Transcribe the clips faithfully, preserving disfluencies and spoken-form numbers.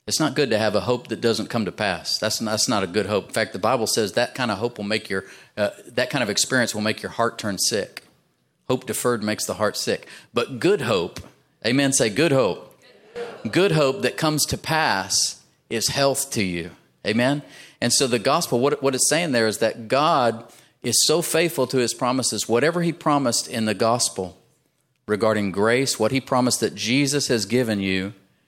It's not good to have a hope that doesn't come to pass. That's not, that's not a good hope. In fact, the Bible says that kind of hope will make your, uh, that kind of experience will make your heart turn sick. Hope deferred makes the heart sick. But good hope, amen, say good hope. Good hope, good hope that comes to pass is health to you. Amen? And so the gospel, what, what it's saying there is that God is so faithful to his promises. Whatever he promised in the gospel regarding grace, what he promised that Jesus has given you,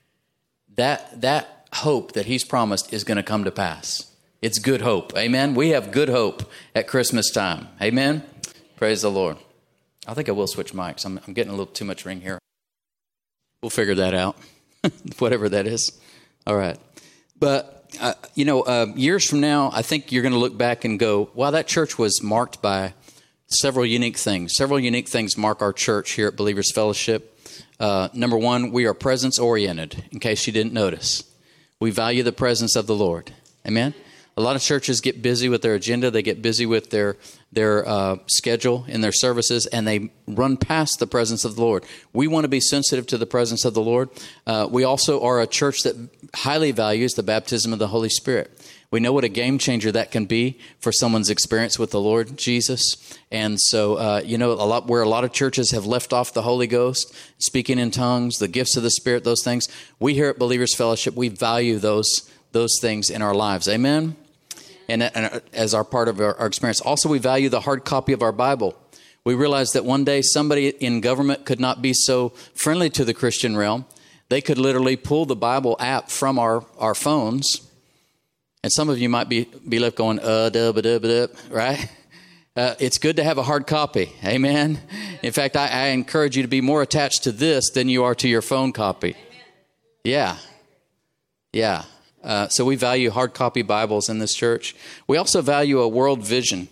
that that hope that he's promised is going to come to pass. It's good hope. Amen? We have good hope at Christmas time. Amen? Praise the Lord. I think I will switch mics. I'm, I'm getting a little too much ring here. We'll figure that out, whatever that is. All right. But, uh, you know, uh, years from now, I think you're going to look back and go, wow, that church was marked by several unique things. Several unique things mark our church here at Believers Fellowship. Uh, number one, we are presence-oriented, in case you didn't notice. We value the presence of the Lord. Amen? A lot of churches get busy with their agenda. They get busy with their their uh, schedule in their services, and they run past the presence of the Lord. We want to be sensitive to the presence of the Lord. Uh, we also are a church that highly values the baptism of the Holy Spirit. We know what a game changer that can be for someone's experience with the Lord Jesus. And so, uh, you know, a lot where a lot of churches have left off the Holy Ghost, speaking in tongues, the gifts of the Spirit, those things. We here at Believers Fellowship, we value those those things in our lives. Amen? And, and as our part of our, our experience. Also, we value the hard copy of our Bible. We realize that one day somebody in government could not be so friendly to the Christian realm. They could literally pull the Bible app from our, our phones. And some of you might be, be left going, uh, dub, dub, dub, right? Uh, it's good to have a hard copy. Amen. In fact, I, I encourage you to be more attached to this than you are to your phone copy. Yeah. Yeah. Uh, so we value hard copy Bibles in this church. We also value a world vision.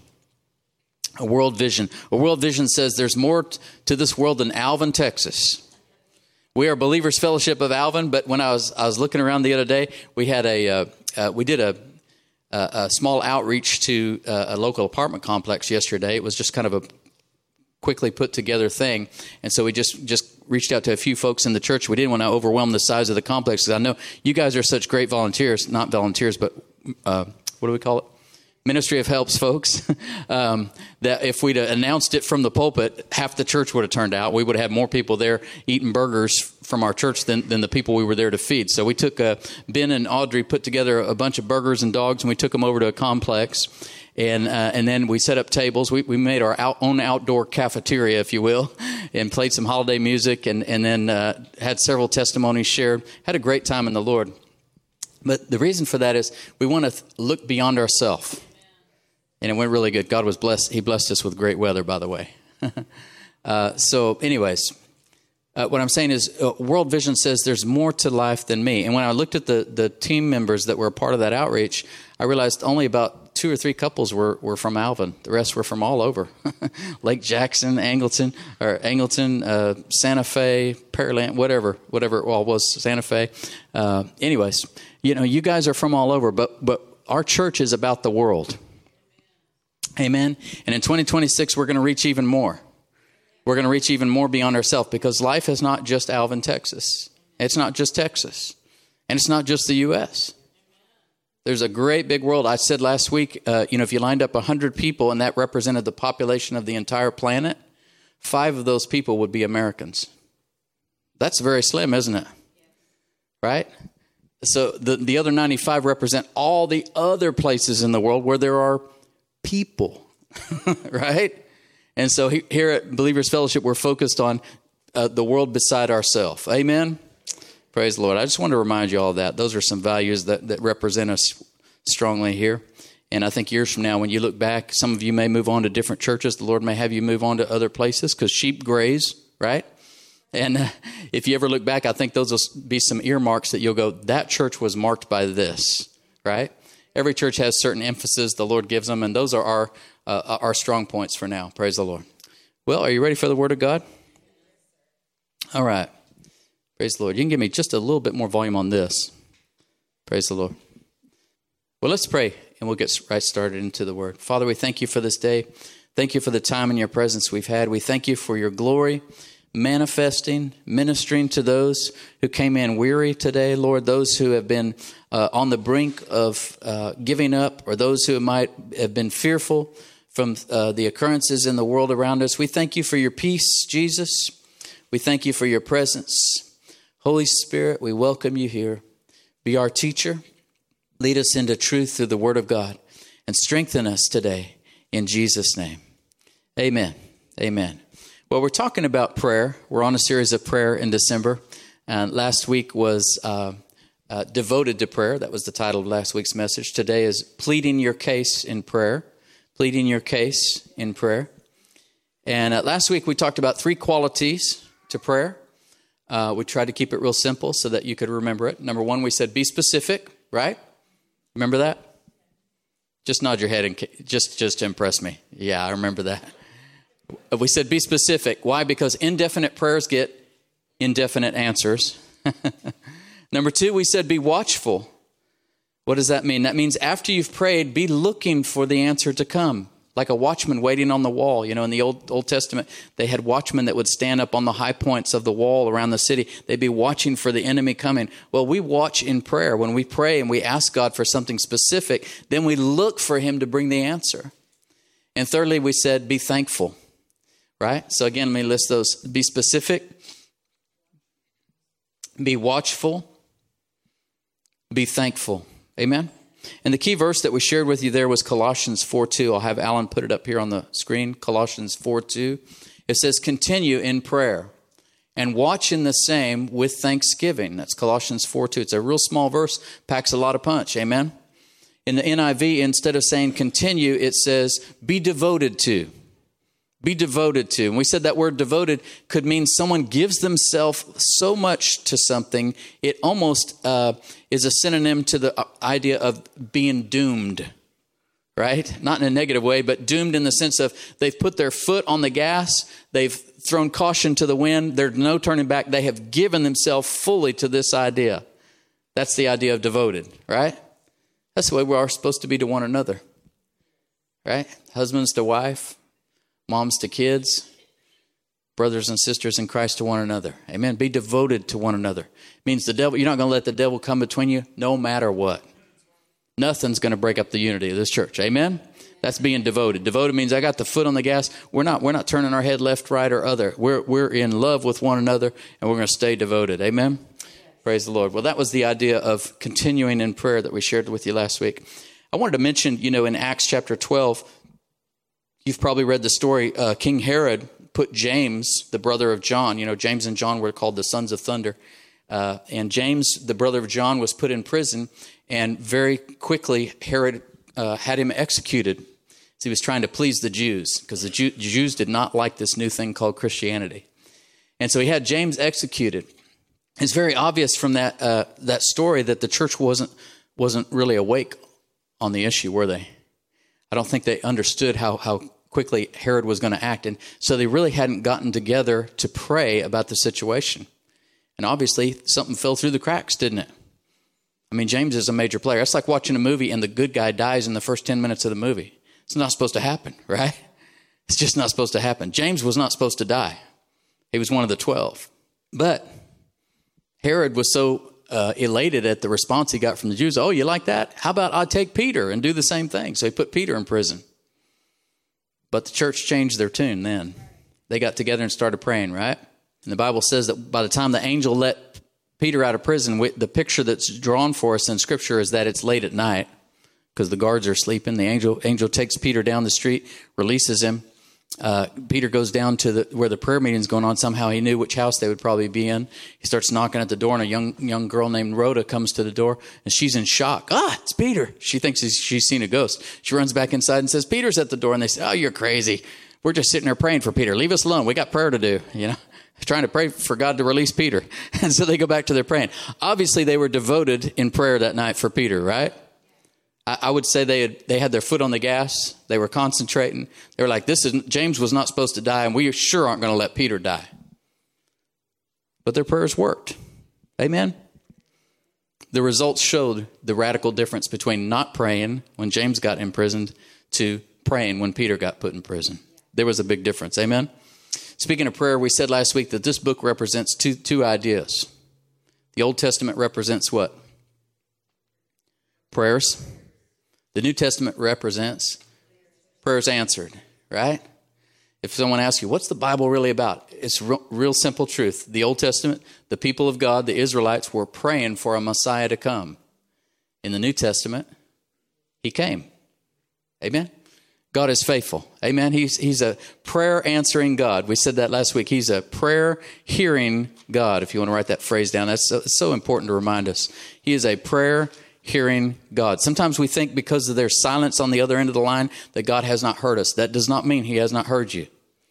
A world vision. A world vision says there's more t- to this world than Alvin, Texas. We are Believers Fellowship of Alvin, but when I was I was looking around the other day, we had a uh, uh, we did a, a, a small outreach to uh, a local apartment complex yesterday. It was just kind of a quickly put together thing, and so we just just reached out to a few folks in the church. We didn't want to overwhelm the size of the complex, because I know you guys are such great volunteers, not volunteers, but uh, what do we call it? Ministry of Helps folks, um, that if we'd announced it from the pulpit, half the church would have turned out. We would have had more people there eating burgers from our church than, than the people we were there to feed. So we took, uh, Ben and Audrey put together a bunch of burgers and dogs, and we took them over to a complex. And uh, and then we set up tables. We we made our out, own outdoor cafeteria, if you will, and played some holiday music, and, and then uh, had several testimonies shared. Had a great time in the Lord. But the reason for that is we want to th- look beyond ourselves. And it went really good. God was blessed. He blessed us with great weather, by the way. uh, so anyways, uh, what I'm saying is uh, World Vision says there's more to life than me. And when I looked at the, the team members that were a part of that outreach, I realized only about two or three couples were, were from Alvin. The rest were from all over. Lake Jackson, Angleton, or Angleton, uh, Santa Fe, Pearland, whatever, whatever it all was, Santa Fe. Uh, anyways, you know, you guys are from all over, but but our church is about the world. Amen. And in twenty twenty-six, we're going to reach even more. We're going to reach even more beyond ourselves, because life is not just Alvin, Texas. It's not just Texas. And it's not just the U S There's a great big world. I said last week, uh, you know, if you lined up one hundred people and that represented the population of the entire planet, five of those people would be Americans. That's very slim, isn't it? Right? So the, the other ninety-five represent all the other places in the world where there are people, right? And so he, here at Believers Fellowship, we're focused on uh, the world beside ourselves. Amen? Praise the Lord. I just want to remind you all of that. Those are some values that, that represent us strongly here. And I think years from now, when you look back, some of you may move on to different churches. The Lord may have you move on to other places, because sheep graze, right? And uh, if you ever look back, I think those will be some earmarks that you'll go, that church was marked by this, right? Every church has certain emphasis the Lord gives them, and those are our uh, our strong points for now. Praise the Lord. Well, are you ready for the Word of God? All right. Praise the Lord. You can give me just a little bit more volume on this. Praise the Lord. Well, let's pray, and we'll get right started into the Word. Father, we thank you for this day. Thank you for the time in your presence we've had. We thank you for your glory manifesting, ministering to those who came in weary today, Lord, those who have been uh, on the brink of uh, giving up, or those who might have been fearful from uh, the occurrences in the world around us. We thank you for your peace, Jesus. We thank you for your presence. Holy Spirit, we welcome you here. Be our teacher. Lead us into truth through the word of God, and strengthen us today in Jesus' name. Amen. Amen. Well, we're talking about prayer. We're on a series of prayer in December. And last week was uh, uh, devoted to prayer. That was the title of last week's message. Today is pleading your case in prayer. Pleading your case in prayer. And uh, last week we talked about three qualities to prayer. Uh, we tried to keep it real simple so that you could remember it. Number one, we said be specific, right? Remember that? Just nod your head and just, just to impress me. Yeah, I remember that. We said be specific. Why? Because indefinite prayers get indefinite answers. Number two, we said be watchful. What does that mean? That means after you've prayed, be looking for the answer to come. Like a watchman waiting on the wall. You know, in the Old Old Testament, they had watchmen that would stand up on the high points of the wall around the city. They'd be watching for the enemy coming. Well, we watch in prayer. When we pray and we ask God for something specific, then we look for him to bring the answer. And thirdly, we said be thankful. Right? So again, let me list those. Be specific. Be watchful. Be thankful. Amen? And the key verse that we shared with you there was Colossians four two. I'll have Alan put it up here on the screen. Colossians four two. It says, continue in prayer and watch in the same with thanksgiving. That's Colossians four two. It's a real small verse, packs a lot of punch. Amen? In the N I V, instead of saying continue, it says be devoted to. Be devoted to. And we said that word devoted could mean someone gives themselves so much to something, it almost uh, is a synonym to the idea of being doomed, right? Not in a negative way, but doomed in the sense of they've put their foot on the gas, they've thrown caution to the wind, there's no turning back, they have given themselves fully to this idea. That's the idea of devoted, right? That's the way we are supposed to be to one another, right? Husbands to wife. Moms to kids, brothers and sisters in Christ to one another. Amen. Be devoted to one another. It means the devil, you're not going to let the devil come between you no matter what. Nothing's going to break up the unity of this church. Amen. That's being devoted. Devoted means I got the foot on the gas. We're not, we're not turning our head left, right, or other. We're, we're in love with one another, and we're going to stay devoted. Amen. Praise the Lord. Well, that was the idea of continuing in prayer that we shared with you last week. I wanted to mention, you know, in Acts chapter twelve, you've probably read the story. Uh, King Herod put James, the brother of John. You know, James and John were called the sons of thunder. Uh, and James, the brother of John, was put in prison. And very quickly, Herod uh, had him executed. So he was trying to please the Jews, because the Jew- Jews did not like this new thing called Christianity. And so he had James executed. It's very obvious from that uh, that story that the church wasn't wasn't really awake on the issue, were they? I don't think they understood how how quickly Herod was going to act. And so they really hadn't gotten together to pray about the situation. And obviously, something fell through the cracks, didn't it? I mean, James is a major player. It's like watching a movie and the good guy dies in the first ten minutes of the movie. It's not supposed to happen, right? It's just not supposed to happen. James was not supposed to die. He was one of the twelve. But Herod was so uh, elated at the response he got from the Jews. Oh, you like that? How about I take Peter and do the same thing? So he put Peter in prison. But the church changed their tune then. They got together and started praying, right? And the Bible says that by the time the angel let Peter out of prison, the picture that's drawn for us in Scripture is that it's late at night because the guards are sleeping. The angel angel takes Peter down the street, releases him. Uh, Peter goes down to the, where the prayer meeting's going on. Somehow he knew which house they would probably be in. He starts knocking at the door, and a young young girl named Rhoda comes to the door, and she's in shock. Ah, it's Peter. She thinks he's, she's seen a ghost. She runs back inside and says, Peter's at the door. And they say, oh, you're crazy. We're just sitting there praying for Peter. Leave us alone. We got prayer to do, you know. Trying to pray for God to release Peter. And so they go back to their praying. Obviously, they were devoted in prayer that night for Peter, right? I, I would say they had, they had their foot on the gas. They were concentrating. They were like, "This is James was not supposed to die, and we sure aren't going to let Peter die." But their prayers worked. Amen? The results showed the radical difference between not praying when James got imprisoned to praying when Peter got put in prison. There was a big difference. Amen? Speaking of prayer, we said last week that this book represents two, two ideas. The Old Testament represents what? Prayers. The New Testament represents prayers answered, right? If someone asks you, what's the Bible really about? It's real, real simple truth. The Old Testament, the people of God, the Israelites were praying for a Messiah to come. In the New Testament, he came. Amen? God is faithful. Amen? He's, he's a prayer-answering God. We said that last week. He's a prayer-hearing God, if you want to write that phrase down. That's so, it's so important to remind us. He is a prayer-hearing God. Sometimes we think because of there's silence on the other end of the line that God has not heard us. That does not mean he has not heard you.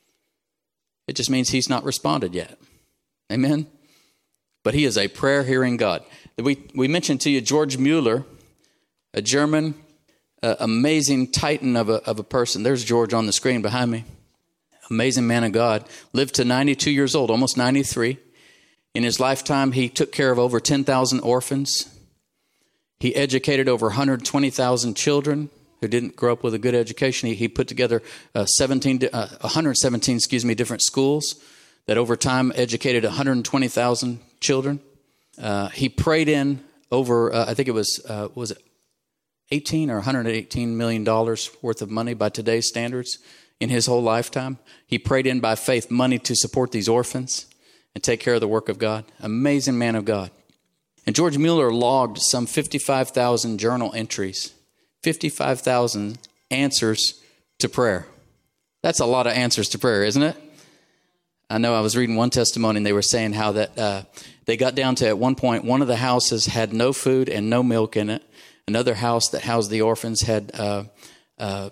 It just means he's not responded yet. Amen? But he is a prayer-hearing God. We, we mentioned to you George Mueller, a German Uh, amazing titan of a, of a person. There's George on the screen behind me. Amazing man of God. Lived to ninety-two years old, almost ninety-three. In his lifetime, he took care of over ten thousand orphans. He educated over one hundred twenty thousand children who didn't grow up with a good education. He, he put together uh, seventeen, uh, one hundred seventeen, excuse me, different schools that over time educated one hundred twenty thousand children. Uh, he prayed in over, uh, I think it was, uh, was it eighteen or one hundred eighteen million dollars worth of money by today's standards in his whole lifetime. He prayed in by faith money to support these orphans and take care of the work of God. Amazing man of God. And George Mueller logged some fifty-five thousand journal entries, fifty-five thousand answers to prayer. That's a lot of answers to prayer, isn't it? I know I was reading one testimony and they were saying how that uh, they got down to at one point, one of the houses had no food and no milk in it. Another house that housed the orphans had uh, uh,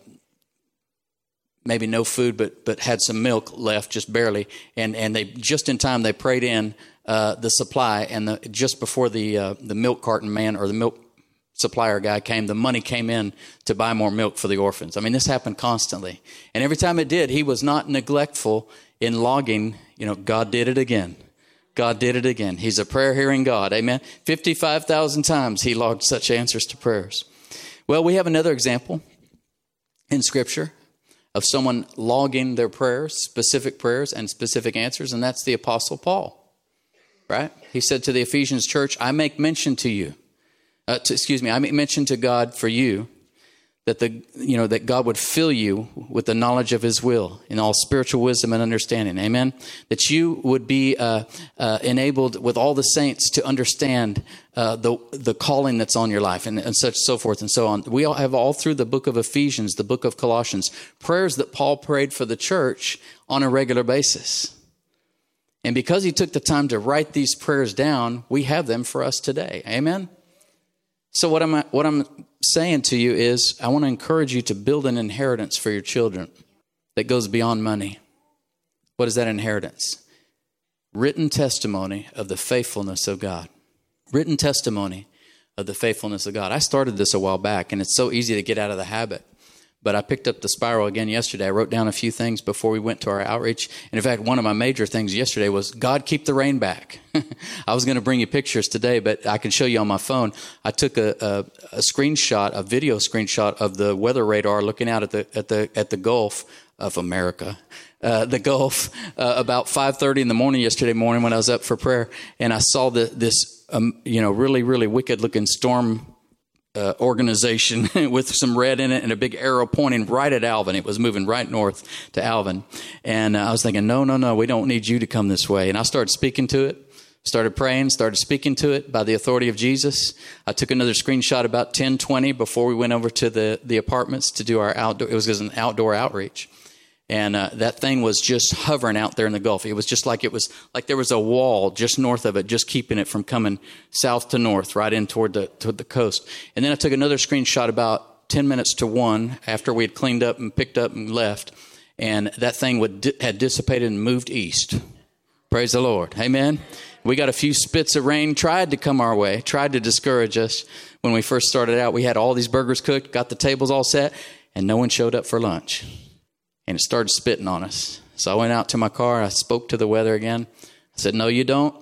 maybe no food, but but had some milk left, just barely. And and they just in time they prayed in uh, the supply, and the, just before the uh, the milk carton man or the milk supplier guy came, the money came in to buy more milk for the orphans. I mean, this happened constantly, and every time it did, he was not neglectful in logging. You know, God did it again. God did it again. He's a prayer-hearing God. Amen. fifty-five thousand times he logged such answers to prayers. Well, we have another example in Scripture of someone logging their prayers, specific prayers and specific answers, and that's the Apostle Paul. Right? He said to the Ephesians church, I make mention to you, uh, to, excuse me, I make mention to God for you, that the you know that God would fill you with the knowledge of his will in all spiritual wisdom and understanding. Amen. That you would be uh, uh, enabled with all the saints to understand uh, the the calling that's on your life and, and such so forth and so on. We all have all through the book of Ephesians, the book of Colossians, prayers that Paul prayed for the church on a regular basis. And because he took the time to write these prayers down, we have them for us today. Amen. So what I'm what I'm saying to you is I want to encourage you to build an inheritance for your children that goes beyond money. What is that inheritance? Written testimony of the faithfulness of God. Written testimony of the faithfulness of God. I started this a while back, and it's so easy to get out of the habit. But I picked up the spiral again yesterday. I wrote down a few things before we went to our outreach. And in fact, one of my major things yesterday was, God, keep the rain back. I was going to bring you pictures today, but I can show you on my phone. I took a, a, a screenshot, a video screenshot of the weather radar looking out at the at the at the Gulf of America, uh, the Gulf, uh, about five thirty in the morning yesterday morning when I was up for prayer, and I saw the, this um, you know really really wicked looking storm. Uh, organization with some red in it and a big arrow pointing right at Alvin. It was moving right north to Alvin. And uh, I was thinking, no, no, no, we don't need you to come this way. And I started speaking to it, started praying, started speaking to it by the authority of Jesus. I took another screenshot about ten twenty before we went over to the, the apartments to do our outdoor, it was an outdoor outreach. And uh, that thing was just hovering out there in the Gulf. It was just like it was like there was a wall just north of it, just keeping it from coming south to north, right in toward the toward the coast. And then I took another screenshot about ten minutes to one after we had cleaned up and picked up and left. And that thing would had dissipated and moved east. Praise the Lord. Amen. We got a few spits of rain, tried to come our way, tried to discourage us. When we first started out, we had all these burgers cooked, got the tables all set, and no one showed up for lunch. And it started spitting on us. So I went out to my car. I spoke to the weather again. I said, no, you don't.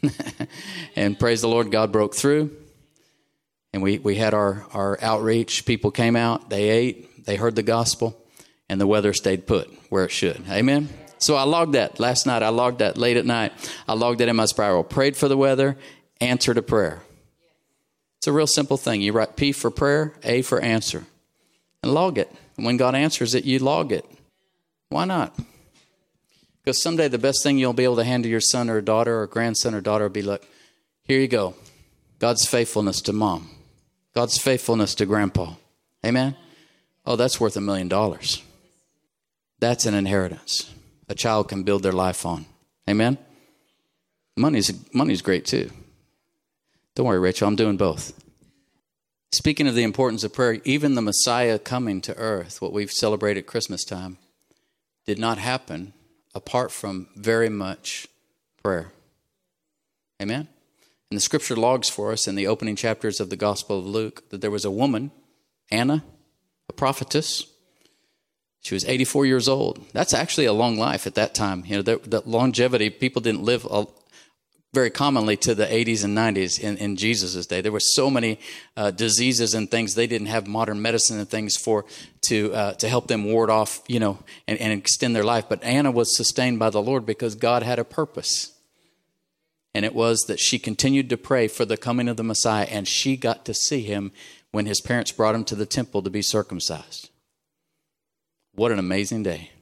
And praise the Lord, God broke through. And we, we had our, our outreach. People came out. They ate. They heard the gospel. And the weather stayed put where it should. Amen? So I logged that last night. I logged that late at night. I logged that in my spiral. Prayed for the weather, answered a prayer. It's a real simple thing. You write P for prayer, A for answer, and log it. And when God answers it, you log it. Why not? Because someday the best thing you'll be able to hand to your son or daughter or grandson or daughter will be, look, here you go. God's faithfulness to mom. God's faithfulness to grandpa. Amen? Oh, that's worth a million dollars. That's an inheritance a child can build their life on. Amen? Money's, money's great too. Don't worry, Rachel, I'm doing both. Speaking of the importance of prayer, even the Messiah coming to earth, what we've celebrated Christmas time, did not happen apart from very much prayer. Amen? And the scripture logs for us in the opening chapters of the Gospel of Luke that there was a woman, Anna, a prophetess. She was eighty-four years old. That's actually a long life at that time. You know, the, the longevity, people didn't live a, very commonly to the eighties and nineties in, in Jesus' day. There were so many uh, diseases and things. They didn't have modern medicine and things for to uh, to help them ward off, you know, and, and extend their life. But Anna was sustained by the Lord because God had a purpose. And it was that she continued to pray for the coming of the Messiah, and she got to see him when his parents brought him to the temple to be circumcised. What an amazing day.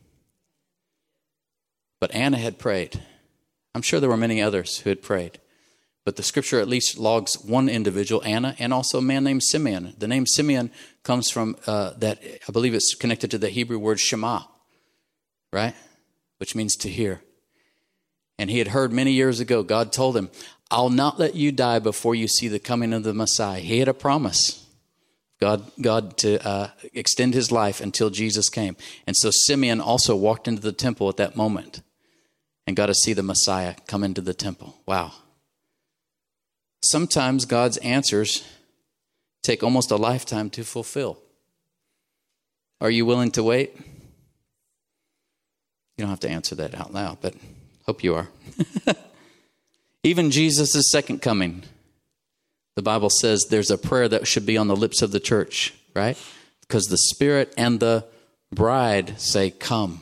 But Anna had prayed. I'm sure there were many others who had prayed. But the scripture at least logs one individual, Anna, and also a man named Simeon. The name Simeon comes from uh, that, I believe it's connected to the Hebrew word Shema, right? Which means to hear. And he had heard many years ago, God told him, I'll not let you die before you see the coming of the Messiah. He had a promise. God, God to uh, extend his life until Jesus came. And so Simeon also walked into the temple at that moment and got to see the Messiah come into the temple. Wow. Sometimes God's answers take almost a lifetime to fulfill. Are you willing to wait? You don't have to answer that out loud, but hope you are. Even Jesus' second coming, the Bible says there's a prayer that should be on the lips of the church, right? Because the Spirit and the bride say, come.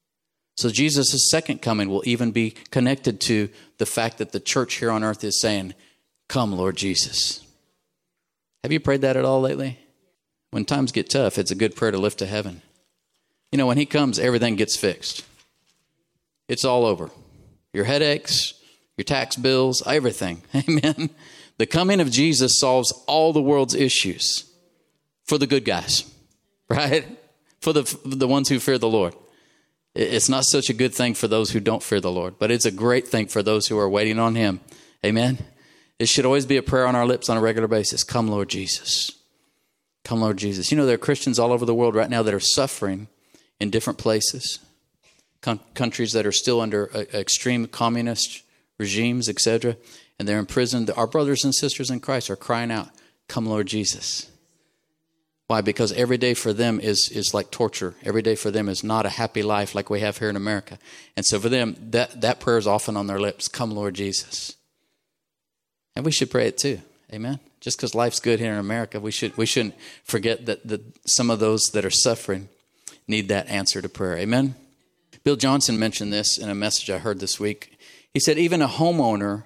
So Jesus' second coming will even be connected to the fact that the church here on earth is saying, come, Lord Jesus. Have you prayed that at all lately? When times get tough, it's a good prayer to lift to heaven. You know, when he comes, everything gets fixed. It's all over. Your headaches, your tax bills, everything. Amen. The coming of Jesus solves all the world's issues for the good guys, right? For the the ones who fear the Lord. It's not such a good thing for those who don't fear the Lord, but it's a great thing for those who are waiting on him. Amen. It should always be a prayer on our lips on a regular basis. Come, Lord Jesus. Come, Lord Jesus. You know, there are Christians all over the world right now that are suffering in different places, con- countries that are still under uh, extreme communist regimes, et cetera, and they're imprisoned. Our brothers and sisters in Christ are crying out, come, Lord Jesus. Why? Because every day for them is, is like torture. Every day for them is not a happy life like we have here in America. And so for them, that, that prayer is often on their lips. Come, Lord Jesus. And we should pray it too. Amen. Just because life's good here in America, we, should, we shouldn't forget that, that some of those that are suffering need that answer to prayer. Amen. Bill Johnson mentioned this in a message I heard this week. He said, even a homeowner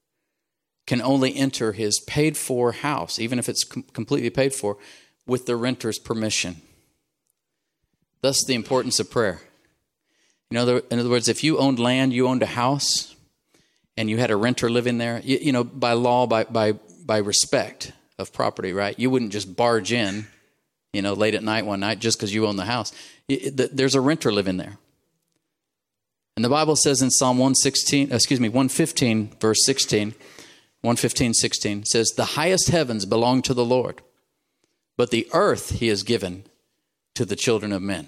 can only enter his paid-for house, even if it's com- completely paid for, with the renter's permission. Thus, the importance of prayer. You know, in other words, if you owned land, you owned a house, and you had a renter living there, you, you know, by law, by by by respect of property, right? You wouldn't just barge in, you know, late at night one night just because you own the house. There's a renter living there. And the Bible says in Psalm one sixteen, excuse me, one fifteen, verse sixteen, one fifteen, sixteen, says, the highest heavens belong to the Lord, but the earth he has given to the children of men.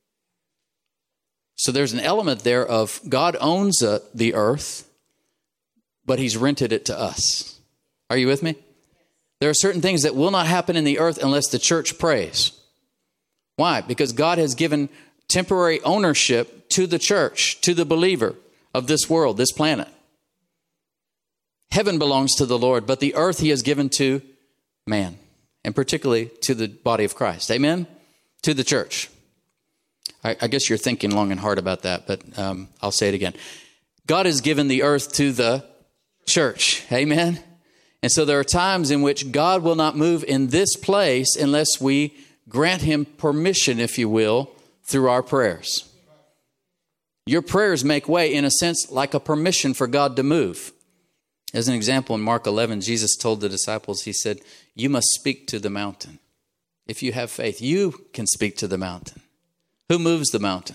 So there's an element there of God owns uh, the earth, but he's rented it to us. Are you with me? There are certain things that will not happen in the earth unless the church prays. Why? Because God has given temporary ownership to the church, to the believer of this world, this planet. Heaven belongs to the Lord, but the earth he has given to man, and particularly to the body of Christ. Amen? To the church. I, I guess you're thinking long and hard about that, but um, I'll say it again. God has given the earth to the church. Amen. And so there are times in which God will not move in this place unless we grant him permission, if you will, through our prayers. Your prayers make way, in a sense, like a permission for God to move. As an example, in Mark eleven, Jesus told the disciples, he said, you must speak to the mountain. If you have faith, you can speak to the mountain. Who moves the mountain?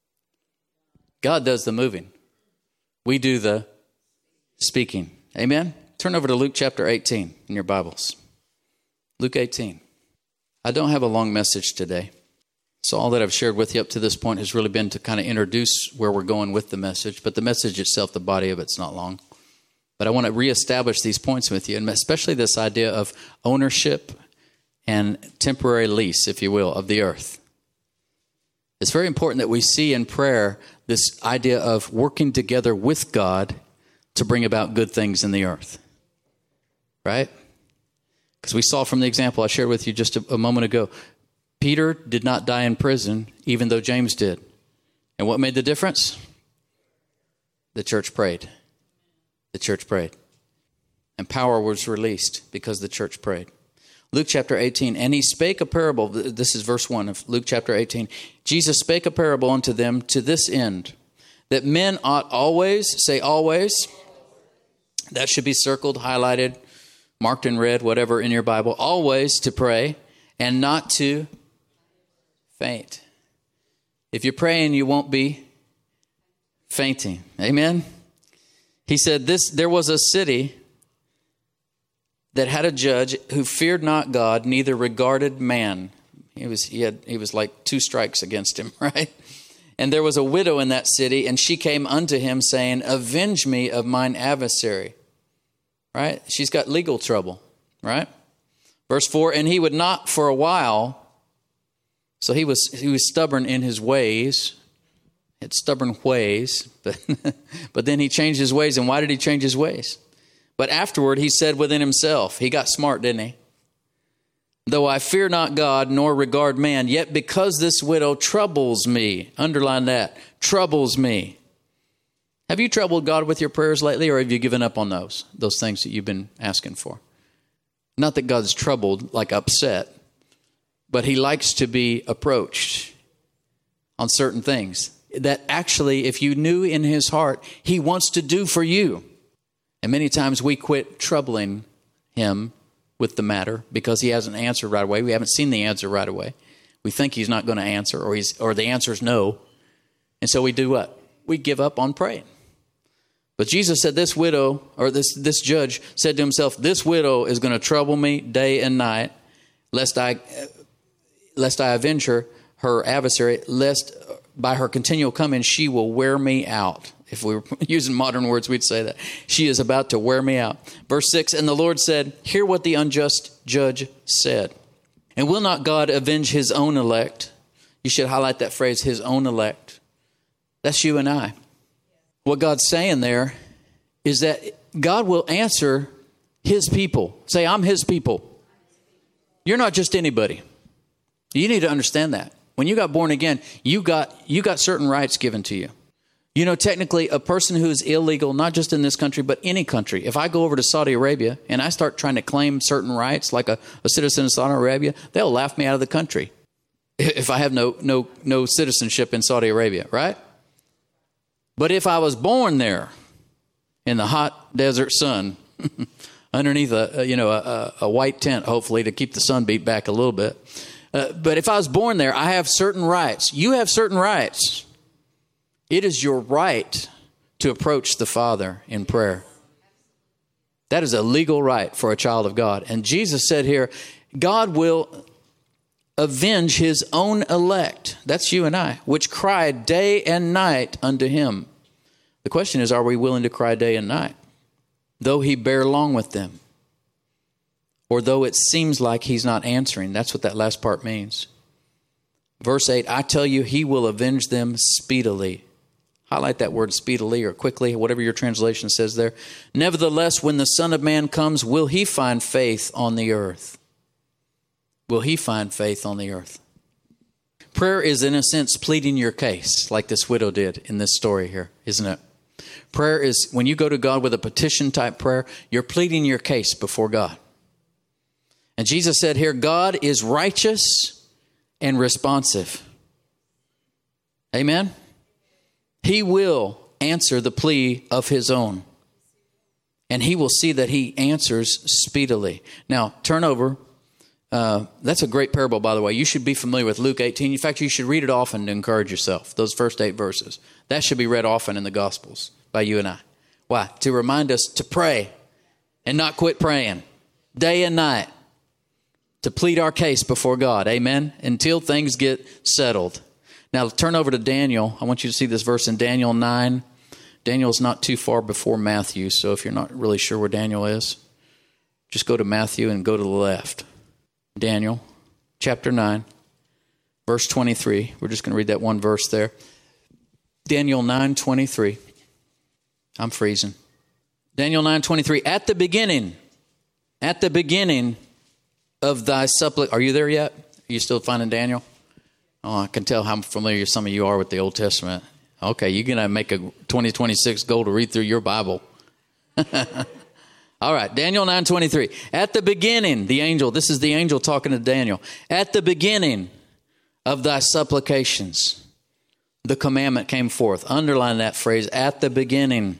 God does the moving. We do the speaking. Amen? Turn over to Luke chapter eighteen in your Bibles. Luke eighteen. I don't have a long message today. So all that I've shared with you up to this point has really been to kind of introduce where we're going with the message. But the message itself, the body of it's not long. But I want to reestablish these points with you, and especially this idea of ownership and temporary lease, if you will, of the earth. It's very important that we see in prayer this idea of working together with God to bring about good things in the earth. Right? Because we saw from the example I shared with you just a, a moment ago, Peter did not die in prison, even though James did. And what made the difference? The church prayed. The church prayed. And power was released because the church prayed. Luke chapter eighteen, and he spake a parable. This is verse one of Luke chapter eighteen. Jesus spake a parable unto them to this end, that men ought always, say always, that should be circled, highlighted, marked in red, whatever in your Bible, always to pray and not to faint. If you're praying, you won't be fainting. Amen? He said, "This there was a city that had a judge who feared not God, neither regarded man." He was he had he was like two strikes against him, right? "And there was a widow in that city, and she came unto him, saying, Avenge me of mine adversary." Right? She's got legal trouble, right? Verse four, "And he would not for a while." So he was he was stubborn in his ways. He had stubborn ways, but but then he changed his ways. And why did he change his ways? "But afterward he said within himself," he got smart, didn't he? "Though I fear not God, nor regard man, yet because this widow troubles me," underline that, troubles me. Have you troubled God with your prayers lately, or have you given up on those, those things that you've been asking for? Not that God's troubled, like upset, but he likes to be approached on certain things that actually, if you knew in his heart, he wants to do for you. And many times we quit troubling him with the matter because he hasn't answered right away. We haven't seen the answer right away. We think he's not going to answer, or he's or the answer is no. And so we do what? We give up on praying. But Jesus said this widow, or this, this judge said to himself, "This widow is going to trouble me day and night, lest I lest I avenge her, her adversary, lest by her continual coming she will wear me out." If we were using modern words, we'd say that. She is about to wear me out. Verse six, "And the Lord said, Hear what the unjust judge said. And will not God avenge his own elect?" You should highlight that phrase, his own elect. That's you and I. What God's saying there is that God will answer his people. Say, "I'm his people." You're not just anybody. You need to understand that. When you got born again, you got you got certain rights given to you. You know, technically, a person who is illegal, not just in this country, but any country, if I go over to Saudi Arabia and I start trying to claim certain rights, like a, a citizen of Saudi Arabia, they'll laugh me out of the country if I have no no no citizenship in Saudi Arabia, right? But if I was born there in the hot desert sun, underneath a, a you know a, a white tent, hopefully to keep the sun beat back a little bit, uh, but if I was born there, I have certain rights. You have certain rights. It is your right to approach the Father in prayer. That is a legal right for a child of God. And Jesus said here, God will avenge his own elect. That's you and I, which cry day and night unto him. The question is, are we willing to cry day and night? Though he bear long with them. Or though it seems like he's not answering. That's what that last part means. Verse eight, "I tell you, he will avenge them speedily." Highlight that word speedily or quickly, whatever your translation says there. "Nevertheless, when the Son of Man comes, will he find faith on the earth?" Will he find faith on the earth? Prayer is, in a sense, pleading your case, like this widow did in this story here, isn't it? Prayer is, when you go to God with a petition type prayer, you're pleading your case before God. And Jesus said here, God is righteous and responsive. Amen? He will answer the plea of his own. And he will see that he answers speedily. Now, turn over. Uh, that's a great parable, by the way. You should be familiar with Luke eighteen. In fact, you should read it often to encourage yourself. Those first eight verses. That should be read often in the Gospels by you and I. Why? To remind us to pray and not quit praying day and night. To plead our case before God. Amen? Until things get settled. Now, turn over to Daniel. I want you to see this verse in Daniel nine. Daniel's not too far before Matthew, so if you're not really sure where Daniel is, just go to Matthew and go to the left. Daniel, chapter nine, verse twenty-three. We're just going to read that one verse there. Daniel nine twenty-three. I'm freezing. Daniel nine twenty-three. At the beginning, at the beginning of thy supplic... Are you there yet? Are you still finding Daniel? Oh, I can tell how familiar some of you are with the Old Testament. Okay, you're going to make a twenty twenty-six goal to read through your Bible. All right, Daniel nine twenty-three. At the beginning, the angel, this is the angel talking to Daniel. At the beginning of thy supplications, the commandment came forth. Underline that phrase, at the beginning.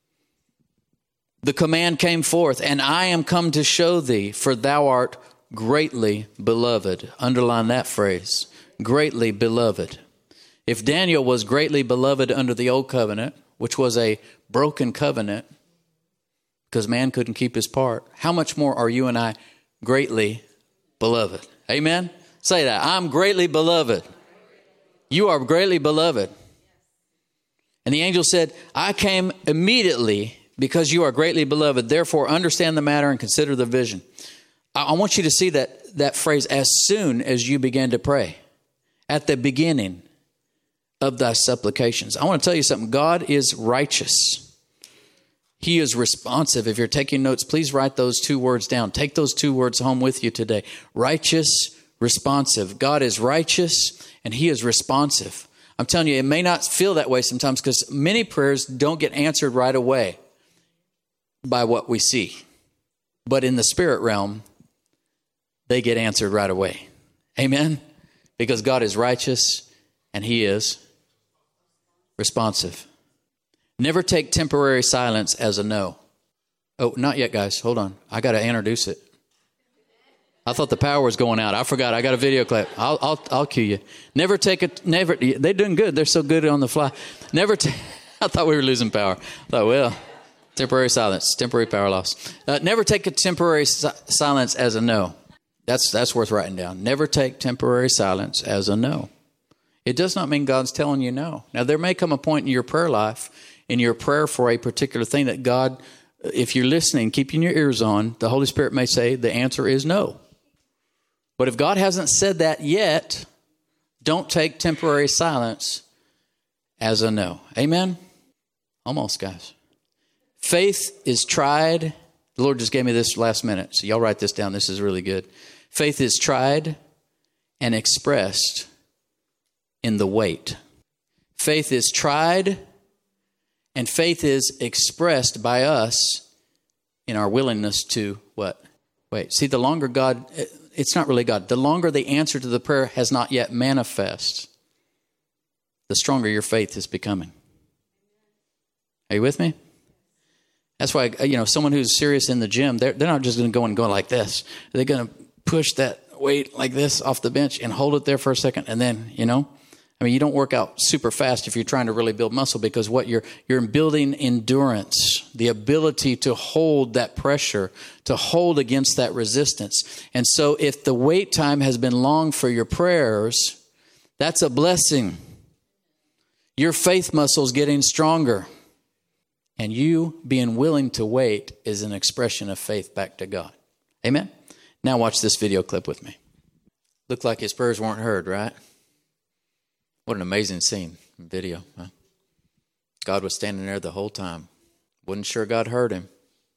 The command came forth, and I am come to show thee, for thou art greatly beloved. Underline that phrase, greatly beloved. If Daniel was greatly beloved under the old covenant, which was a broken covenant, because man couldn't keep his part, how much more are you and I greatly beloved? Amen? Say that. I'm greatly beloved. You are greatly beloved. And the angel said, I came immediately because you are greatly beloved. Therefore, understand the matter and consider the vision. I, I want you to see that, that phrase, as soon as you begin to pray. At the beginning of thy supplications. I want to tell you something. God is righteous. He is responsive. If you're taking notes, please write those two words down. Take those two words home with you today. Righteous, responsive. God is righteous and he is responsive. I'm telling you, it may not feel that way sometimes because many prayers don't get answered right away by what we see. But in the spirit realm, they get answered right away. Amen? Because God is righteous and he is responsive. Never take temporary silence as a no. Oh, not yet, guys. Hold on. I got to introduce it. I thought the power was going out. I forgot. I got a video clip. I'll I'll I'll cue you. Never take a never. They're doing good. They're so good on the fly. Never. T- I thought we were losing power. I thought, well, temporary silence, temporary power loss. Uh, never take a temporary si- silence as a no. That's that's worth writing down. Never take temporary silence as a no. It does not mean God's telling you no. Now, there may come a point in your prayer life, in your prayer for a particular thing that God, if you're listening, keeping your ears on, the Holy Spirit may say the answer is no. But if God hasn't said that yet, don't take temporary silence as a no. Amen? Almost, guys. Faith is tried. The Lord just gave me this last minute, so y'all write this down. This is really good. Faith is tried and expressed in the wait. Faith is tried and faith is expressed by us in our willingness to what? Wait. See, the longer God, it's not really God. The longer the answer to the prayer has not yet manifest, the stronger your faith is becoming. Are you with me? That's why, you know, someone who's serious in the gym, they're, they're not just going to go and go like this. They're going to push that weight like this off the bench and hold it there for a second. And then, you know, I mean, you don't work out super fast if you're trying to really build muscle because what you're, you're building endurance, the ability to hold that pressure, to hold against that resistance. And so if the wait time has been long for your prayers, that's a blessing. Your faith muscle is getting stronger. And you being willing to wait is an expression of faith back to God. Amen? Now watch this video clip with me. Looked like his prayers weren't heard, right? What an amazing scene, video. Huh? God was standing there the whole time. Wasn't sure God heard him.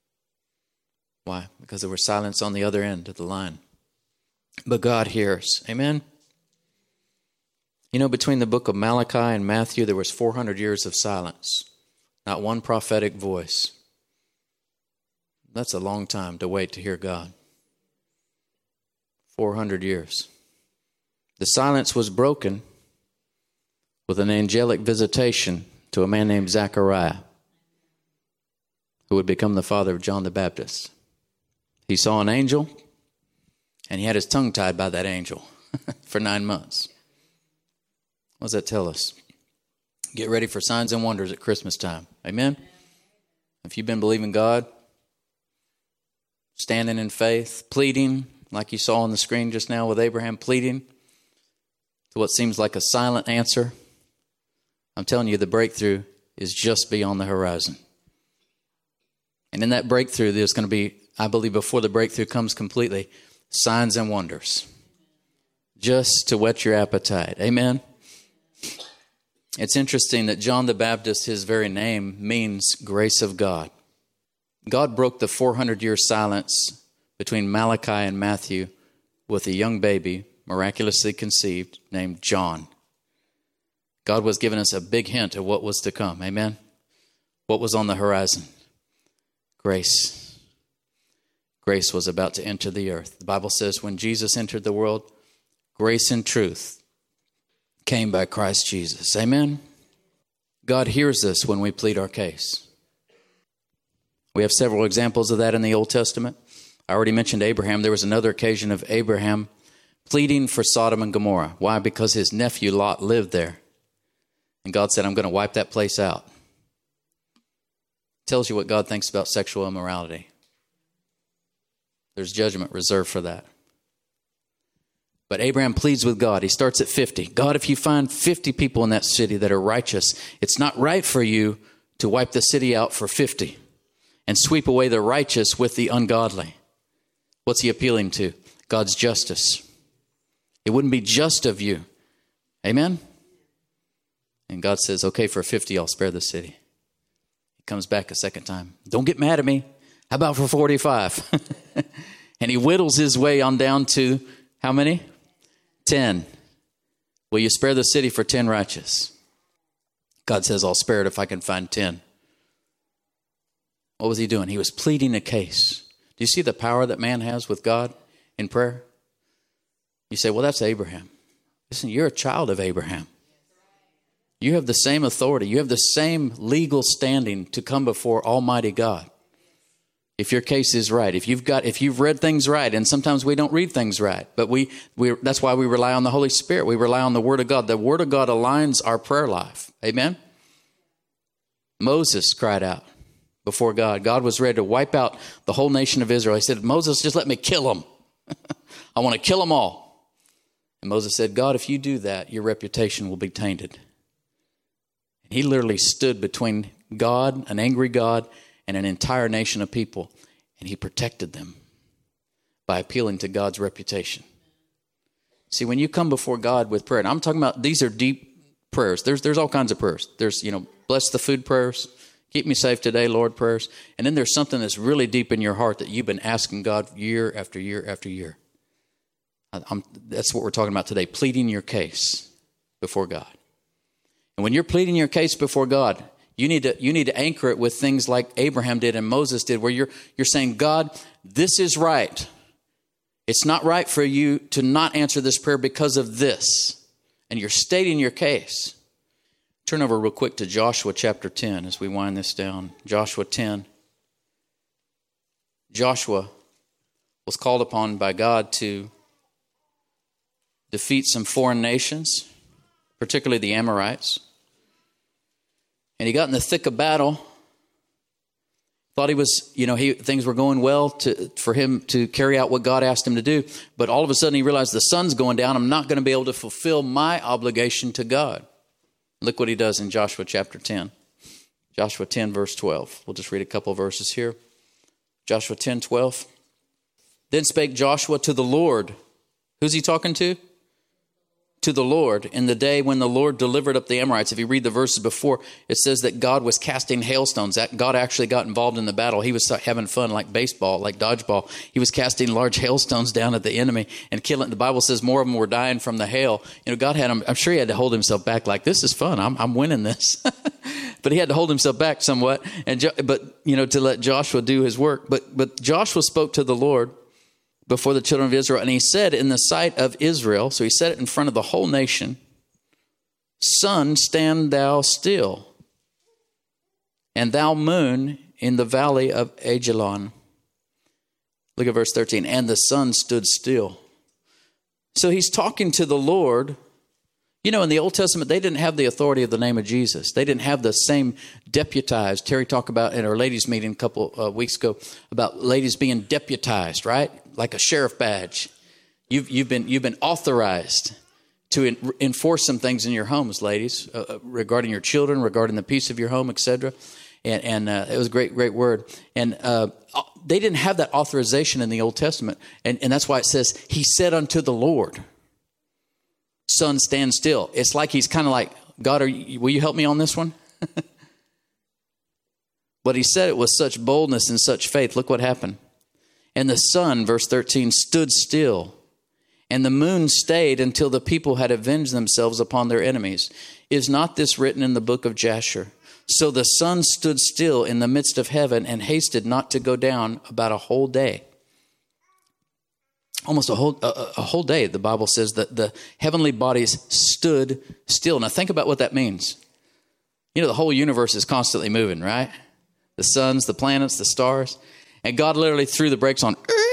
Why? Because there was silence on the other end of the line. But God hears. Amen? You know, between the book of Malachi and Matthew, there was four hundred years of silence. Not one prophetic voice. That's a long time to wait to hear God. four hundred years. The silence was broken with an angelic visitation to a man named Zechariah, who would become the father of John the Baptist. He saw an angel, and he had his tongue tied by that angel for nine months. What does that tell us? Get ready for signs and wonders at Christmas time. Amen? If you've been believing God, standing in faith, pleading, like you saw on the screen just now with Abraham, pleading to what seems like a silent answer, I'm telling you, the breakthrough is just beyond the horizon. And in that breakthrough, there's going to be, I believe, before the breakthrough comes completely, signs and wonders. Just to whet your appetite. Amen? It's interesting that John the Baptist, his very name, means grace of God. God broke the four hundred year silence between Malachi and Matthew with a young baby, miraculously conceived, named John. God was giving us a big hint of what was to come. Amen? What was on the horizon? Grace. Grace was about to enter the earth. The Bible says when Jesus entered the world, grace and truth came by Christ Jesus. Amen? God hears us when we plead our case. We have several examples of that in the Old Testament. I already mentioned Abraham. There was another occasion of Abraham pleading for Sodom and Gomorrah. Why? Because his nephew Lot lived there. And God said, I'm going to wipe that place out. Tells you what God thinks about sexual immorality. There's judgment reserved for that. But Abraham pleads with God. He starts at fifty. God, if you find fifty people in that city that are righteous, it's not right for you to wipe the city out for fifty and sweep away the righteous with the ungodly. What's he appealing to? God's justice. It wouldn't be just of you. Amen? And God says, okay, for fifty, I'll spare the city. He comes back a second time. Don't get mad at me. How about for forty-five? And he whittles his way on down to how many? ten. Will you spare the city for ten righteous? God says, I'll spare it if I can find ten. What was he doing? He was pleading a case. Do you see the power that man has with God in prayer? You say, well, that's Abraham. Listen, you're a child of Abraham. You have the same authority. You have the same legal standing to come before Almighty God. If your case is right, if you've got, if you've read things right, and sometimes we don't read things right, but we, we, that's why we rely on the Holy Spirit. We rely on the Word of God. The Word of God aligns our prayer life. Amen? Moses cried out before God. God was ready to wipe out the whole nation of Israel. He said, Moses, just let me kill them. I want to kill them all. And Moses said, God, if you do that, your reputation will be tainted. And he literally stood between God, an angry God, and an entire nation of people. And he protected them by appealing to God's reputation. See, when you come before God with prayer, and I'm talking about, these are deep prayers. There's there's all kinds of prayers. There's, you know, bless the food prayers, keep me safe today, Lord prayers. And then there's something that's really deep in your heart that you've been asking God year after year after year. I'm, that's what we're talking about today, pleading your case before God. And when you're pleading your case before God, you need to you need to anchor it with things like Abraham did and Moses did, where you're you're saying, God, this is right. It's not right for you to not answer this prayer because of this. And you're stating your case. Turn over real quick to Joshua chapter ten as we wind this down. Joshua ten. Joshua was called upon by God to defeat some foreign nations, particularly the Amorites. And he got in the thick of battle. Thought he was, you know, he, things were going well to, for him to carry out what God asked him to do. But all of a sudden he realized the sun's going down. I'm not going to be able to fulfill my obligation to God. Look what he does in Joshua chapter ten. Joshua ten, verse twelve. We'll just read a couple of verses here. Joshua ten, twelve. Then spake Joshua to the Lord. Who's he talking to? to the Lord in the day when the Lord delivered up the Amorites. If you read the verses before, it says that God was casting hailstones. That God actually got involved in the battle. He was having fun like baseball, like dodgeball. He was casting large hailstones down at the enemy and killing. The Bible says more of them were dying from the hail. You know, God had him, I'm sure he had to hold himself back like, this is fun. I'm, I'm winning this. But he had to hold himself back somewhat. And But, you know, to let Joshua do his work. But, but Joshua spoke to the Lord before the children of Israel. And he said in the sight of Israel, so he said it in front of the whole nation, sun, stand thou still, and thou moon in the valley of Ajalon. Look at verse thirteen. And the sun stood still. So he's talking to the Lord. You know, in the Old Testament, they didn't have the authority of the name of Jesus. They didn't have the same deputized. Terry talked about in our ladies' meeting a couple uh, weeks ago about ladies being deputized, right? Like a sheriff badge. You've, you've been you've been authorized to in, enforce some things in your homes, ladies, uh, regarding your children, regarding the peace of your home, et cetera. And, and uh, it was a great, great word. And uh, they didn't have that authorization in the Old Testament. And, and that's why it says, he said unto the Lord, sun, stand still. It's like he's kind of like, God, are you, will you help me on this one? But he said it with such boldness and such faith. Look what happened. And the sun, verse thirteen, stood still. And the moon stayed until the people had avenged themselves upon their enemies. Is not this written in the book of Jasher? So the sun stood still in the midst of heaven and hasted not to go down about a whole day. Almost a whole a, a whole day, the Bible says that the heavenly bodies stood still. Now think about what that means. You know, the whole universe is constantly moving, right? The suns, the planets, the stars. And God literally threw the brakes on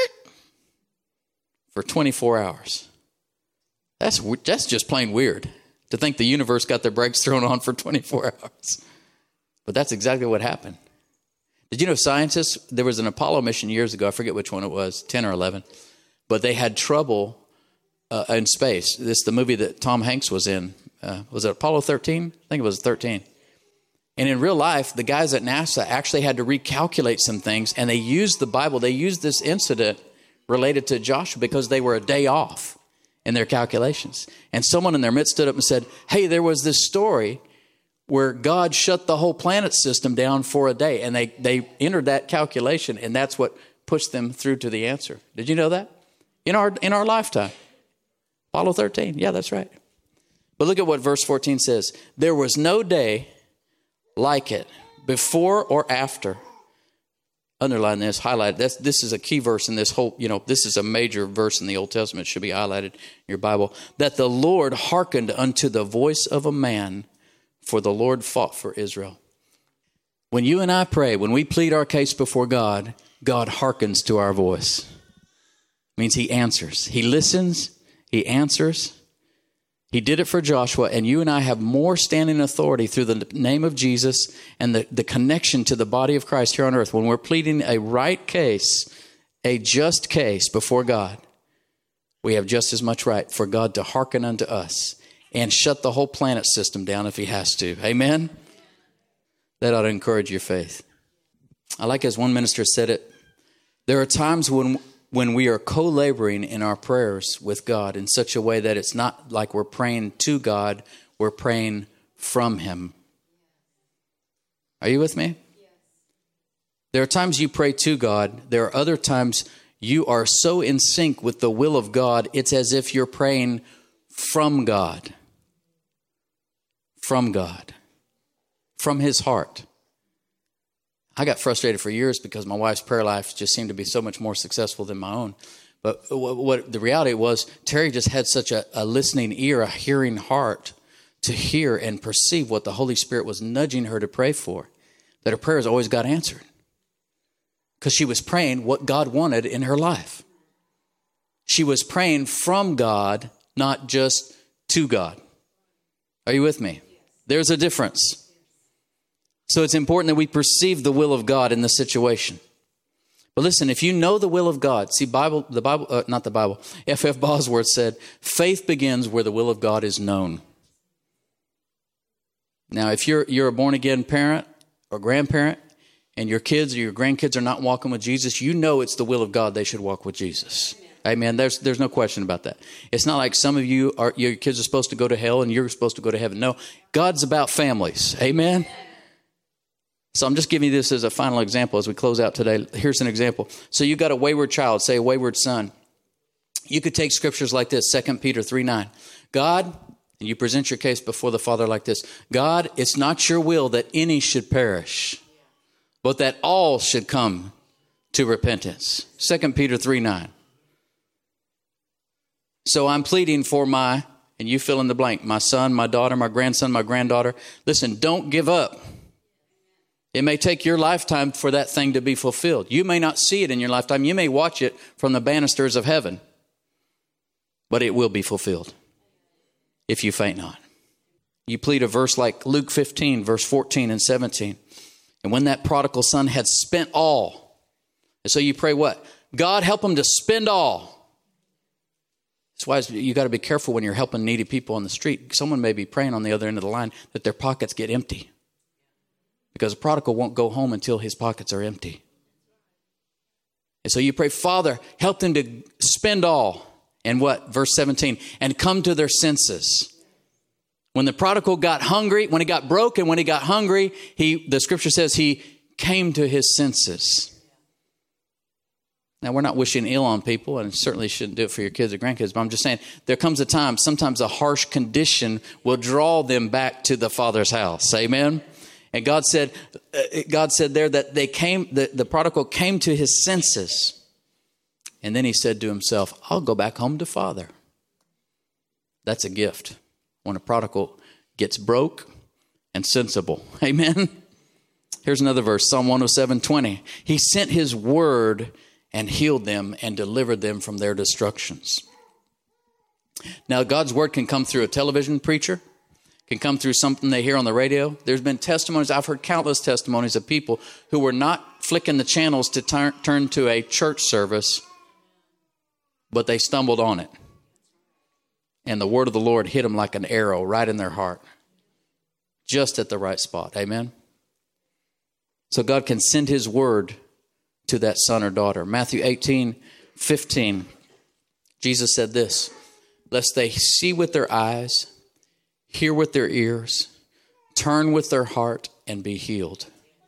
for twenty-four hours. That's that's just plain weird to think the universe got their brakes thrown on for twenty-four hours. But that's exactly what happened. Did you know scientists, there was an Apollo mission years ago, I forget which one it was, ten or eleven, but they had trouble uh, in space. This is the movie that Tom Hanks was in. Uh, was it Apollo thirteen? I think it was thirteen. And in real life, the guys at NASA actually had to recalculate some things, and they used the Bible. They used this incident related to Joshua because they were a day off in their calculations. And someone in their midst stood up and said, hey, there was this story where God shut the whole planet system down for a day. And they, they entered that calculation, and that's what pushed them through to the answer. Did you know that? In our, in our lifetime. Apollo thirteen. Yeah, that's right. But look at what verse fourteen says. There was no day like it, before or after. Underline this, highlight this. This is a key verse in this whole, you know, this is a major verse in the Old Testament. It should be highlighted in your Bible. That the Lord hearkened unto the voice of a man, for the Lord fought for Israel. When you and I pray, when we plead our case before God, God hearkens to our voice. It means he answers. He listens, he answers. He did it for Joshua, and you and I have more standing authority through the name of Jesus and the, the connection to the body of Christ here on earth. When we're pleading a right case, a just case before God, we have just as much right for God to hearken unto us and shut the whole planet system down if he has to. Amen? That ought to encourage your faith. I like as one minister said it, there are times when when we are co-laboring in our prayers with God in such a way that it's not like we're praying to God, we're praying from him. Are you with me? Yes. There are times you pray to God. There are other times you are so in sync with the will of God, it's as if you're praying from God. From God. From his heart. I got frustrated for years because my wife's prayer life just seemed to be so much more successful than my own. But what, what the reality was, Terry just had such a, a listening ear, a hearing heart to hear and perceive what the Holy Spirit was nudging her to pray for, that her prayers always got answered. Because she was praying what God wanted in her life. She was praying from God, not just to God. Are you with me? There's a difference. So it's important that we perceive the will of God in the situation. But listen, if you know the will of God, see Bible, the Bible, uh, not the Bible, F F Bosworth said, faith begins where the will of God is known. Now, if you're you're a born-again parent or grandparent and your kids or your grandkids are not walking with Jesus, you know it's the will of God they should walk with Jesus. Amen. There's there's no question about that. It's not like some of you are, your kids are supposed to go to hell and you're supposed to go to heaven. No, God's about families. Amen. So I'm just giving you this as a final example as we close out today. Here's an example. So you got a wayward child, say a wayward son. You could take scriptures like this, Second Peter three nine. God, and you present your case before the Father like this. God, it's not your will that any should perish, but that all should come to repentance. Second Peter three nine. So I'm pleading for my, and you fill in the blank, my son, my daughter, my grandson, my granddaughter. Listen, don't give up. It may take your lifetime for that thing to be fulfilled. You may not see it in your lifetime. You may watch it from the banisters of heaven, but it will be fulfilled if you faint not. You plead a verse like Luke fifteen, verse fourteen and seventeen. And when that prodigal son had spent all, and so you pray what? God, help him to spend all. That's why you got to be careful when you're helping needy people on the street. Someone may be praying on the other end of the line that their pockets get empty, because a prodigal won't go home until his pockets are empty. And so you pray, Father, help them to spend all. And what? Verse seventeen, and come to their senses. When the prodigal got hungry, when he got broke and when he got hungry, he, the scripture says he came to his senses. Now, we're not wishing ill on people, and certainly shouldn't do it for your kids or grandkids, but I'm just saying there comes a time, sometimes a harsh condition will draw them back to the Father's house. Amen? And God said, God said there that they came, the, the prodigal came to his senses. And then he said to himself, I'll go back home to Father. That's a gift when a prodigal gets broke and sensible. Amen? Here's another verse, Psalm one oh seven twenty. He sent his word and healed them and delivered them from their destructions. Now, God's word can come through a television preacher, can come through something they hear on the radio. There's been testimonies, I've heard countless testimonies of people who were not flicking the channels to turn, turn to a church service, but they stumbled on it. And the word of the Lord hit them like an arrow right in their heart, just at the right spot. Amen? So God can send his word to that son or daughter. Matthew eighteen fifteen, Jesus said this, lest they see with their eyes, hear with their ears, turn with their heart, and be healed.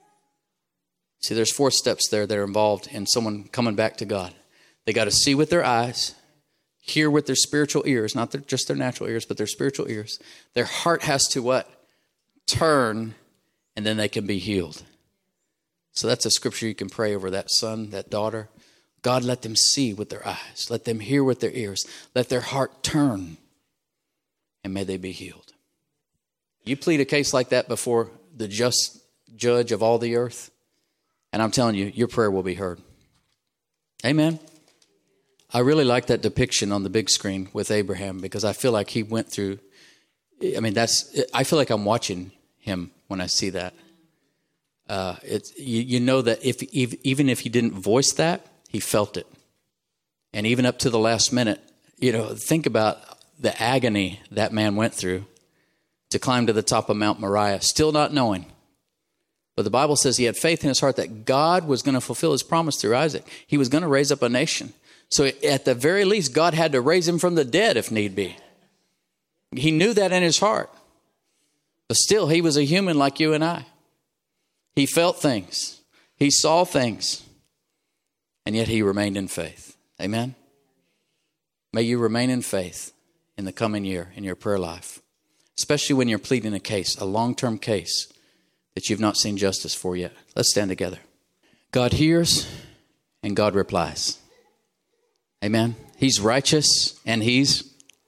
See, there's four steps there that are involved in someone coming back to God. They got to see with their eyes, hear with their spiritual ears, not their, just their natural ears, but their spiritual ears. Their heart has to what? Turn, and then they can be healed. So that's a scripture you can pray over that son, that daughter. God, let them see with their eyes. Let them hear with their ears. Let their heart turn, and may they be healed. You plead a case like that before the just judge of all the earth, and I'm telling you, your prayer will be heard. Amen. I really like that depiction on the big screen with Abraham, because I feel like he went through, I mean, that's, I feel like I'm watching him when I see that. Uh, it's, you, you know that if, if even if he didn't voice that, he felt it. And even up to the last minute, you know, think about the agony that man went through to climb to the top of Mount Moriah, still not knowing. But the Bible says he had faith in his heart that God was going to fulfill his promise through Isaac. He was going to raise up a nation. So at the very least, God had to raise him from the dead if need be. He knew that in his heart. But still, he was a human like you and I. He felt things. He saw things. And yet he remained in faith. Amen? May you remain in faith in the coming year in your prayer life. Especially when you're pleading a case, a long-term case that you've not seen justice for yet. Let's stand together. God hears and God replies. Amen? He's righteous and he's...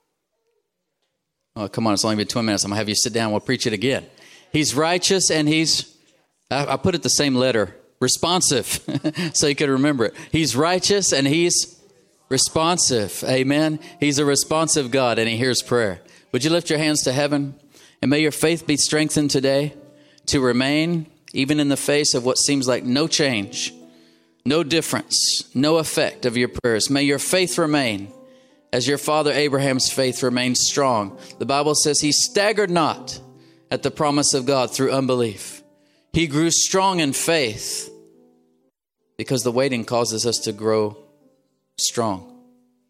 Oh, come on, it's only been twenty minutes. I'm going to have you sit down. We'll preach it again. He's righteous and he's... I put it the same letter, responsive, so you could remember it. He's righteous and he's responsive. Amen. He's a responsive God and he hears prayer. Would you lift your hands to heaven? And may your faith be strengthened today to remain even in the face of what seems like no change, no difference, no effect of your prayers. May your faith remain as your father Abraham's faith remained strong. The Bible says he staggered not at the promise of God through unbelief. He grew strong in faith because the waiting causes us to grow strong.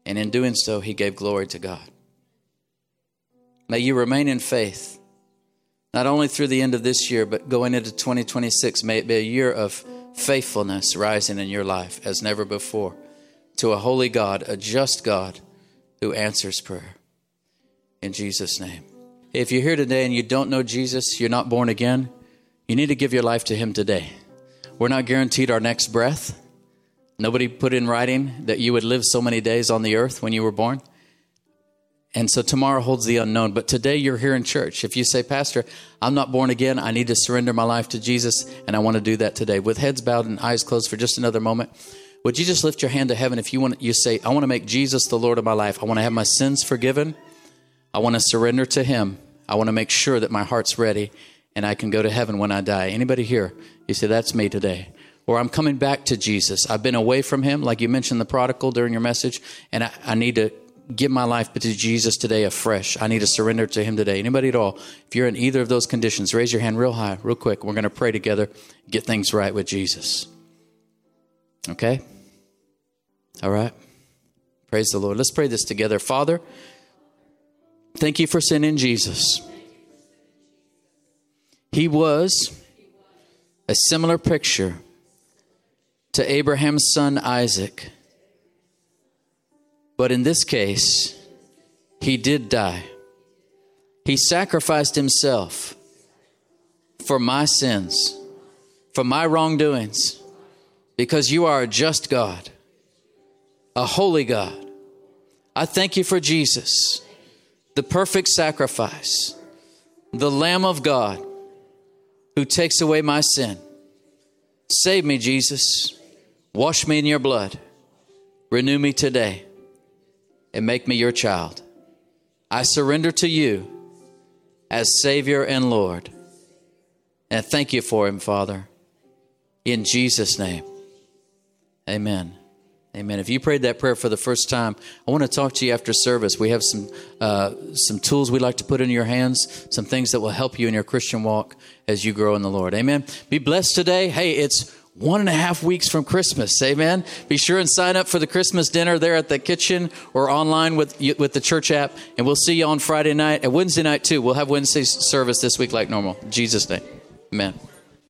And in doing so, he gave glory to God. May you remain in faith, not only through the end of this year, but going into twenty twenty-six. May it be a year of faithfulness rising in your life as never before to a holy God, a just God who answers prayer. In Jesus' name. If you're here today and you don't know Jesus, you're not born again, you need to give your life to him today. We're not guaranteed our next breath. Nobody put in writing that you would live so many days on the earth when you were born. And so tomorrow holds the unknown. But today you're here in church. If you say, Pastor, I'm not born again. I need to surrender my life to Jesus. And I want to do that today. With heads bowed and eyes closed for just another moment, would you just lift your hand to heaven if you want? You say, I want to make Jesus the Lord of my life. I want to have my sins forgiven. I want to surrender to him. I want to make sure that my heart's ready and I can go to heaven when I die. Anybody here? You say, that's me today. Or I'm coming back to Jesus. I've been away from him, like you mentioned the prodigal during your message, and I, I need to give my life to Jesus today afresh. I need to surrender to him today. Anybody at all? If you're in either of those conditions, raise your hand real high, real quick. We're going to pray together, get things right with Jesus. Okay? All right? Praise the Lord. Let's pray this together. Father, thank you for sending Jesus. He was a similar picture to Abraham's son Isaac. But in this case, he did die. He sacrificed himself for my sins, for my wrongdoings, because you are a just God, a holy God. I thank you for Jesus, the perfect sacrifice, the Lamb of God who takes away my sin. Save me, Jesus. Wash me in your blood. Renew me today and make me your child. I surrender to you as Savior and Lord. And thank you for him, Father. In Jesus' name. Amen. Amen. If you prayed that prayer for the first time, I want to talk to you after service. We have some uh, some tools we'd like to put in your hands, some things that will help you in your Christian walk as you grow in the Lord. Amen. Be blessed today. Hey, it's one and a half weeks from Christmas. Amen. Be sure and sign up for the Christmas dinner there at the kitchen or online with with the church app. And we'll see you on Friday night and Wednesday night too. We'll have Wednesday service this week like normal. In Jesus' name. Amen.